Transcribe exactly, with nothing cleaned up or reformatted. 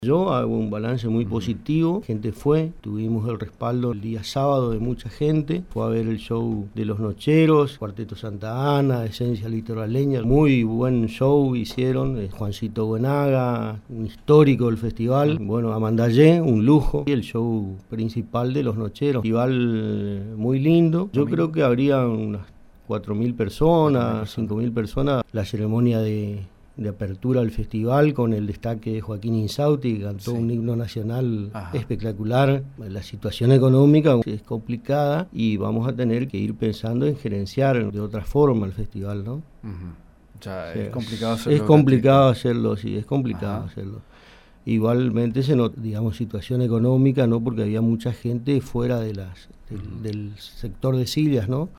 Yo hago un balance muy positivo, gente fue, tuvimos el respaldo el día sábado de mucha gente, fue a ver el show de Los Nocheros, Cuarteto Santa Ana, Esencia Litoraleña, muy buen show hicieron, eh, Juancito Buenaga, un histórico del festival, bueno, Amandallé, un lujo, y el show principal de Los Nocheros, festival muy lindo, yo creo que habría unas cuatro mil personas, cinco mil personas, la ceremonia de... de apertura al festival con el destaque de Joaquín Insausti, que cantó sí. un himno nacional Ajá. espectacular. La situación económica es complicada y vamos a tener que ir pensando en gerenciar de otra forma el festival, ¿no? Uh-huh. O sea, o sea, es complicado hacerlo. Es complicado hacerlo, sí, es complicado Ajá. hacerlo. Igualmente se nota, digamos, situación económica, ¿no? Porque había mucha gente fuera de las, del, uh-huh. del sector de sillas, ¿no?